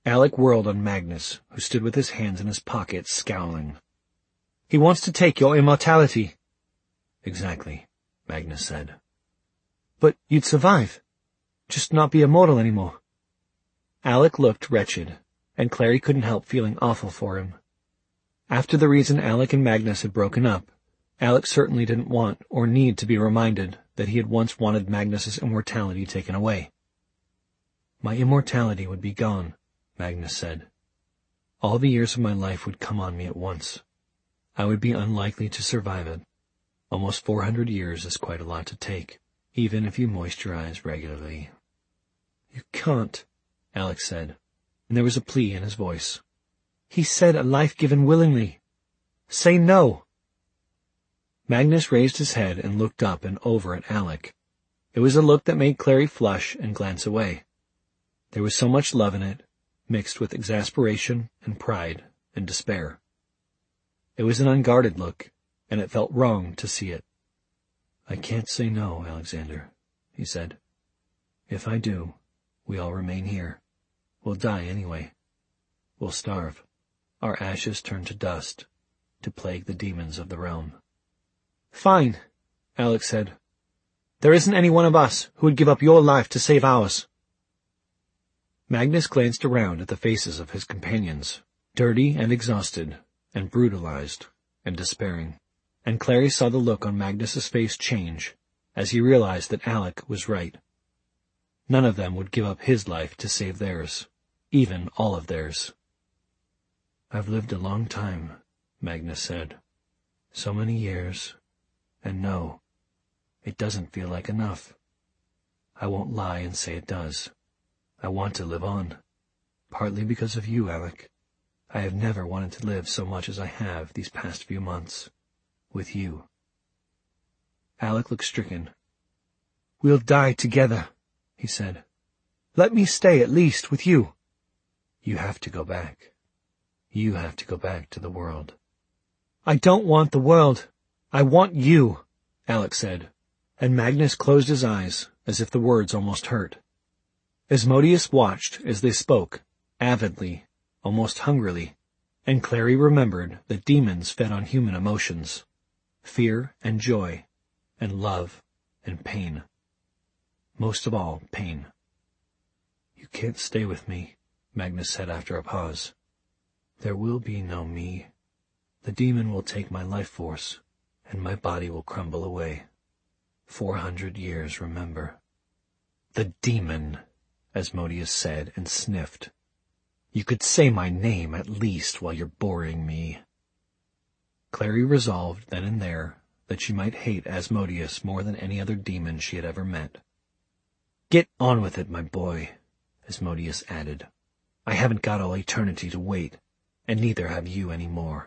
Alec whirled on Magnus, who stood with his hands in his pockets, scowling. "He wants to take your immortality." "Exactly," Magnus said. "But you'd survive. Just not be immortal anymore." Alec looked wretched, and Clary couldn't help feeling awful for him. After the reason Alec and Magnus had broken up, Alec certainly didn't want or need to be reminded that he had once wanted Magnus's immortality taken away. "My immortality would be gone," Magnus said. "All the years of my life would come on me at once. I would be unlikely to survive it. Almost four hundred years is quite a lot to take, even if you moisturize regularly." "You can't," Alec said, and there was a plea in his voice. "He said a life given willingly. Say no." Magnus raised his head and looked up and over at Alec. It was a look that made Clary flush and glance away. There was so much love in it, mixed with exasperation and pride and despair. It was an unguarded look, and it felt wrong to see it. "I can't say no, Alexander," he said. "If I do, we all remain here. We'll die anyway. We'll starve. Our ashes turn to dust, to plague the demons of the realm." "Fine," Alec said. "There isn't any one of us who would give up your life to save ours." Magnus glanced around at the faces of his companions, dirty and exhausted, and brutalized, and despairing, and Clary saw the look on Magnus's face change as he realized that Alec was right. None of them would give up his life to save theirs, even all of theirs. "I've lived a long time," Magnus said. "So many years, and no, it doesn't feel like enough. I won't lie and say it does. I want to live on, partly because of you, Alec. I have never wanted to live so much as I have these past few months, with you." Alec looked stricken. "We'll die together," he said. "Let me stay at least with you." "You have to go back. You have to go back to the world." "I don't want the world. I want you," Alec said, and Magnus closed his eyes as if the words almost hurt. Asmodeus watched as they spoke, avidly, almost hungrily, and Clary remembered that demons fed on human emotions, fear and joy, and love and pain. Most of all, pain. "You can't stay with me," Magnus said after a pause. "There will be no me. The demon will take my life force, and my body will crumble away. Four hundred years, remember." "The demon," Asmodeus said and sniffed. "You could say my name at least while you're boring me." Clary resolved then and there that she might hate Asmodeus more than any other demon she had ever met. "Get on with it, my boy," Asmodeus added. "I haven't got all eternity to wait, and neither have you any more."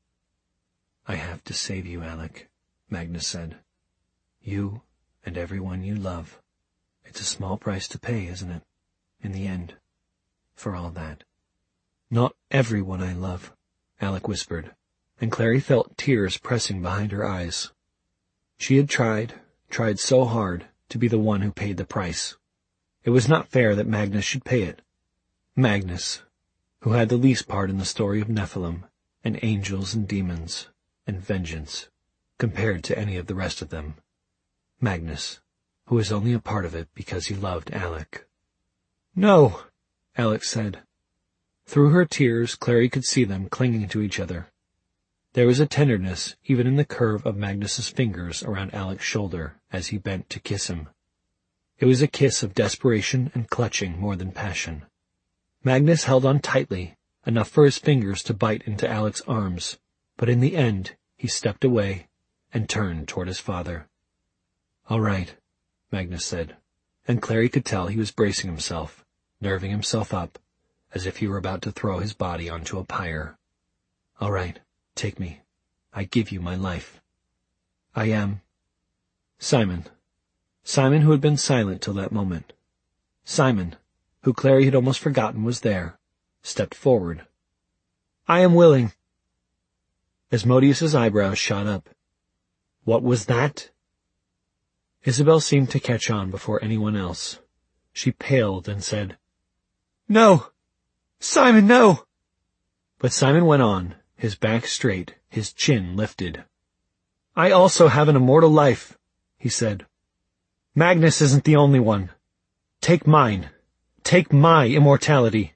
"I have to save you, Alec," Magnus said. "You and everyone you love. It's a small price to pay, isn't it, in the end, for all that?" "Not everyone I love," Alec whispered, and Clary felt tears pressing behind her eyes. She had tried, tried so hard, to be the one who paid the price. It was not fair that Magnus should pay it. Magnus, who had the least part in the story of Nephilim, and angels and demons, and vengeance, compared to any of the rest of them. Magnus, who was only a part of it because he loved Alec. "No," Alec said. Through her tears, Clary could see them clinging to each other. There was a tenderness even in the curve of Magnus's fingers around Alec's shoulder as he bent to kiss him. It was a kiss of desperation and clutching more than passion. Magnus held on tightly, enough for his fingers to bite into Alec's arms, but in the end he stepped away and turned toward his father. "All right," Magnus said, and Clary could tell he was bracing himself, nerving himself up, as if he were about to throw his body onto a pyre. "All right, take me. I give you my life. I am—" Simon. Simon, who had been silent till that moment. Simon, who Clary had almost forgotten was there, stepped forward. "I am willing." Asmodeus's eyebrows shot up. "What was that?" Isabel seemed to catch on before anyone else. She paled and said, "No, Simon, no! But Simon went on, his back straight, his chin lifted. I also have an immortal life, he said. Magnus isn't the only one. Take mine. Take my immortality.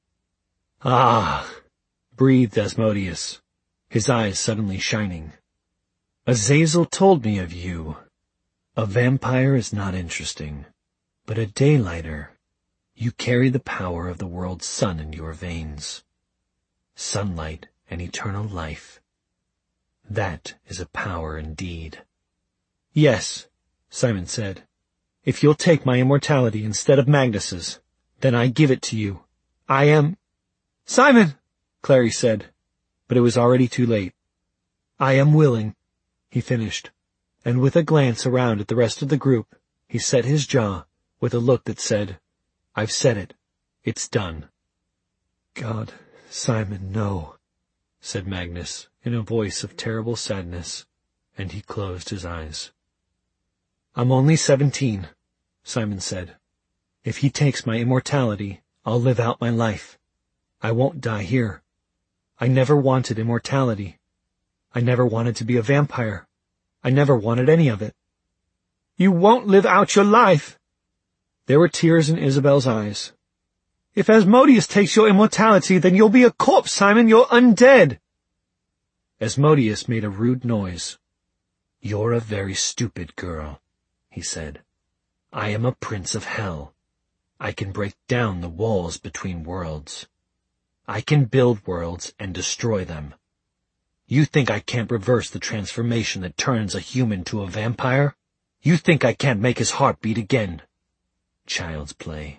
Ah, breathed Asmodeus, his eyes suddenly shining. Azazel told me of you. A vampire is not interesting, but a daylighter. You carry the power of the world's sun in your veins. Sunlight and eternal life. That is a power indeed. Yes, Simon said. If you'll take my immortality instead of Magnus's, then I give it to you. I am... Simon, Clary said, but it was already too late. I am willing, he finished, and with a glance around at the rest of the group, he set his jaw with a look that said, I've said it. It's done. God, Simon, no, said Magnus in a voice of terrible sadness, and he closed his eyes. I'm only seventeen, Simon said. If he takes my immortality, I'll live out my life. I won't die here. I never wanted immortality. I never wanted to be a vampire. I never wanted any of it. You won't live out your life. There were tears in Isabel's eyes. If Asmodeus takes your immortality, then you'll be a corpse, Simon. You're undead. Asmodeus made a rude noise. You're a very stupid girl, he said. I am a prince of hell. I can break down the walls between worlds. I can build worlds and destroy them. You think I can't reverse the transformation that turns a human to a vampire? You think I can't make his heart beat again? Child's play.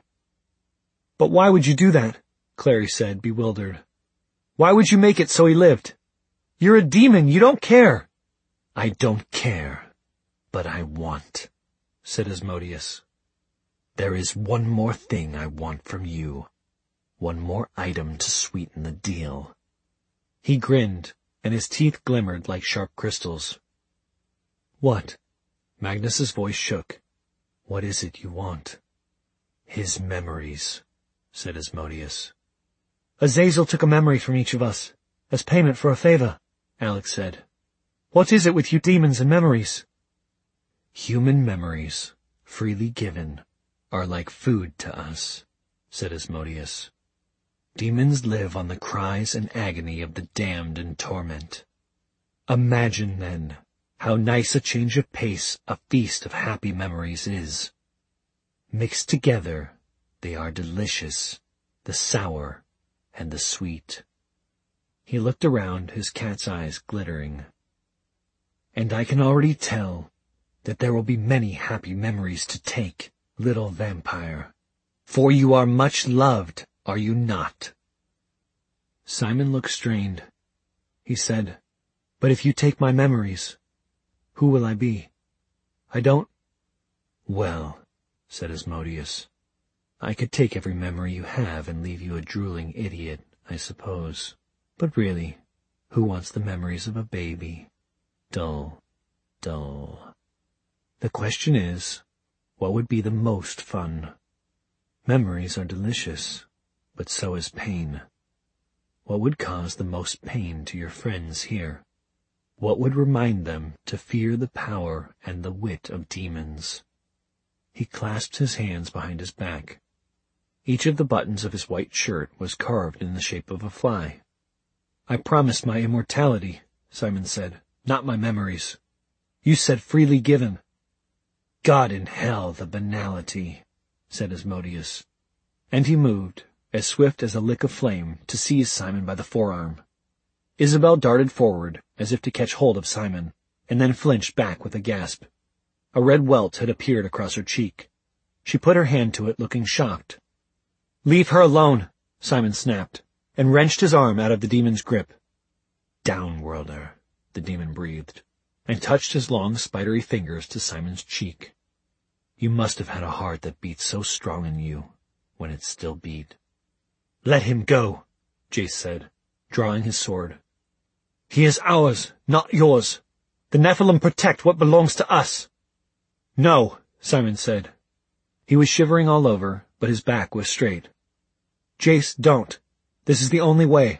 But why would you do that? Clary said, bewildered. Why would you make it so he lived? You're a demon. You don't care. I don't care, but I want, said Asmodeus. There is one more thing I want from you. One more item to sweeten the deal. He grinned, and his teeth glimmered like sharp crystals. What? Magnus's voice shook. What is it you want? His memories, said Asmodeus. Azazel took a memory from each of us, as payment for a favor, Alex said. What is it with you demons and memories? Human memories, freely given, are like food to us, said Asmodeus. Demons live on the cries and agony of the damned in torment. Imagine, then, how nice a change of pace a feast of happy memories is. Mixed together, they are delicious, the sour and the sweet. He looked around, his cat's eyes glittering. And I can already tell that there will be many happy memories to take, little vampire, for you are much loved, are you not? Simon looked strained. He said, But if you take my memories, who will I be? I don't... Well, said Asmodeus, I could take every memory you have and leave you a drooling idiot, I suppose. But really, who wants the memories of a baby? Dull, dull. The question is, what would be the most fun? Memories are delicious, but so is pain. What would cause the most pain to your friends here? What would remind them to fear the power and the wit of demons? He clasped his hands behind his back. Each of the buttons of his white shirt was carved in the shape of a fly. I promised my immortality, Simon said, not my memories. You said freely given. God in hell, the banality, said Asmodeus. And he moved, as swift as a lick of flame, to seize Simon by the forearm. Isabel darted forward, as if to catch hold of Simon, and then flinched back with a gasp. A red welt had appeared across her cheek. She put her hand to it, looking shocked. Leave her alone, Simon snapped, and wrenched his arm out of the demon's grip. Downworlder, the demon breathed, and touched his long, spidery fingers to Simon's cheek. You must have had a heart that beat so strong in you, when it still beat. Let him go, Jace said, drawing his sword. He is ours, not yours. The Nephilim protect what belongs to us. No, Simon said. He was shivering all over, but his back was straight. Jace, don't. This is the only way."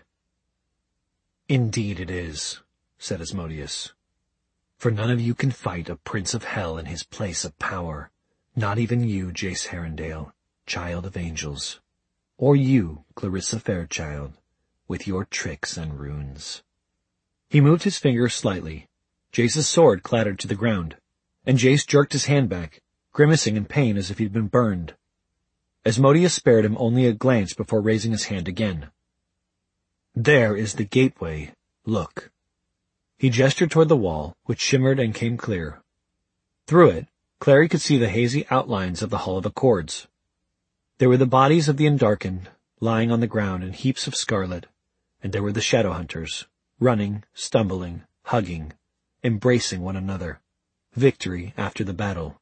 "Indeed it is," said Asmodeus. "For none of you can fight a prince of hell in his place of power, not even you, Jace Herondale, child of angels, or you, Clarissa Fairchild, with your tricks and runes." He moved his finger slightly. Jace's sword clattered to the ground, and Jace jerked his hand back, grimacing in pain as if he'd been burned. Asmodeus spared him only a glance before raising his hand again. "There is the gateway. Look." He gestured toward the wall, which shimmered and came clear. Through it, Clary could see the hazy outlines of the Hall of Accords. There were the bodies of the Undarkened, lying on the ground in heaps of scarlet, and there were the Shadowhunters, running, stumbling, hugging, embracing one another, victory after the battle.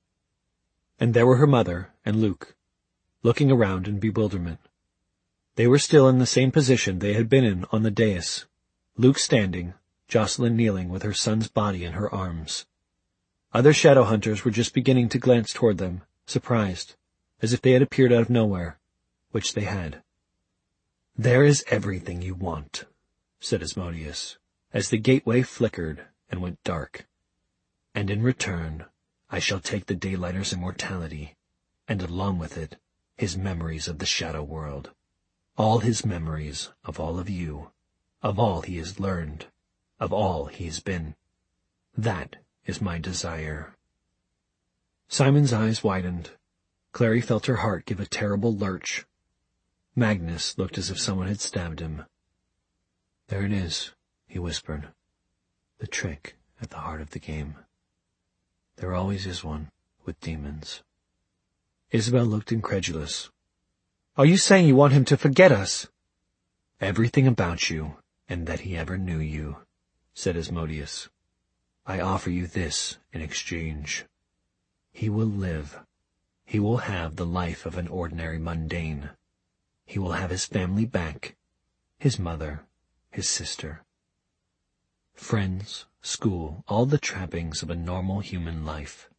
And there were her mother and Luke, looking around in bewilderment. They were still in the same position they had been in on the dais, Luke standing, Jocelyn kneeling with her son's body in her arms. Other Shadowhunters were just beginning to glance toward them, surprised, as if they had appeared out of nowhere, which they had. "There is everything you want," said Asmodeus, as the gateway flickered and went dark. "And in return, I shall take the Daylighter's immortality, and along with it, his memories of the Shadow World. All his memories of all of you, of all he has learned, of all he has been. That is my desire." Simon's eyes widened. Clary felt her heart give a terrible lurch. Magnus looked as if someone had stabbed him. "There it is," he whispered. "The trick at the heart of the game. There always is one with demons." Isabel looked incredulous. "Are you saying you want him to forget us?" "Everything about you, and that he ever knew you," said Asmodeus. "I offer you this in exchange. He will live. He will have the life of an ordinary mundane. He will have his family back, his mother, his sister. Friends, school, all the trappings of a normal human life."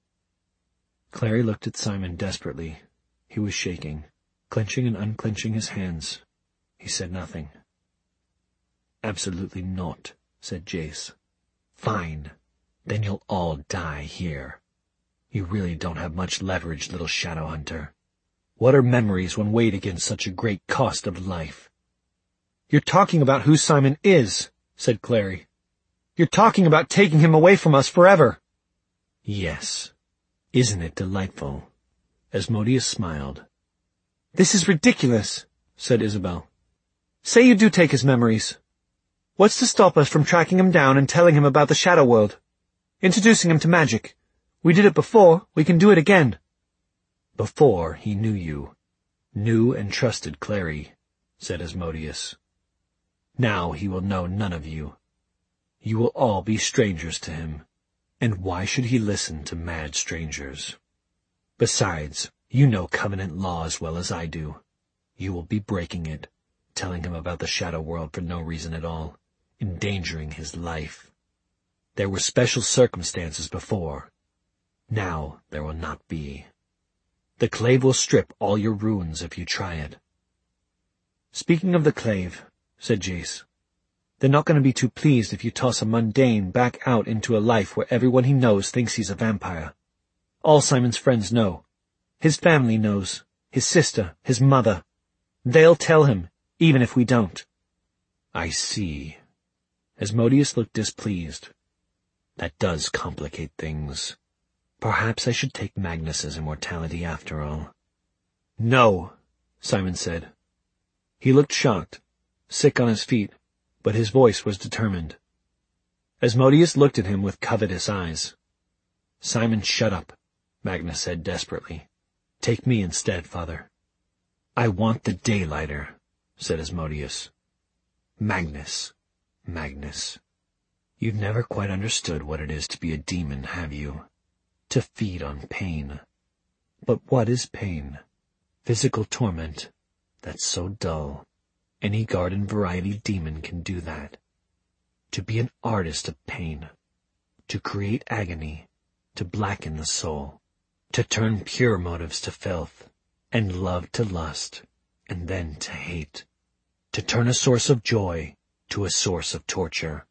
Clary looked at Simon desperately. He was shaking, clenching and unclenching his hands. He said nothing. "Absolutely not," said Jace. "Fine. Then you'll all die here. You really don't have much leverage, little Shadowhunter. What are memories when weighed against such a great cost of life?" "You're talking about who Simon is," said Clary. "You're talking about taking him away from us forever." "Yes. Isn't it delightful?" Asmodeus smiled. "This is ridiculous," said Isabel. "Say you do take his memories. What's to stop us from tracking him down and telling him about the Shadow World? Introducing him to magic. We did it before, we can do it again." "Before he knew you. Knew and trusted Clary," said Asmodeus. "Now he will know none of you. You will all be strangers to him, and why should he listen to mad strangers? Besides, you know Covenant law as well as I do. You will be breaking it, telling him about the Shadow World for no reason at all, endangering his life. There were special circumstances before. Now there will not be. The clave will strip all your runes if you try it." "Speaking of the clave," said Jace, "they're not going to be too pleased if you toss a mundane back out into a life where everyone he knows thinks he's a vampire. All Simon's friends know. His family knows. His sister, his mother. They'll tell him, even if we don't." "I see." Asmodeus looked displeased. "That does complicate things. Perhaps I should take Magnus's immortality after all." "No," Simon said. He looked shocked, sick on his feet, but his voice was determined. Asmodeus looked at him with covetous eyes. "Simon, shut up," Magnus said desperately. "Take me instead, Father." "I want the Daylighter," said Asmodeus. "Magnus, Magnus, you've never quite understood what it is to be a demon, have you? To feed on pain. But what is pain? Physical torment. That's so dull. Any garden variety demon can do that. To be an artist of pain. To create agony. To blacken the soul. To turn pure motives to filth. And love to lust. And then to hate. to turn a source of joy to a source of torture.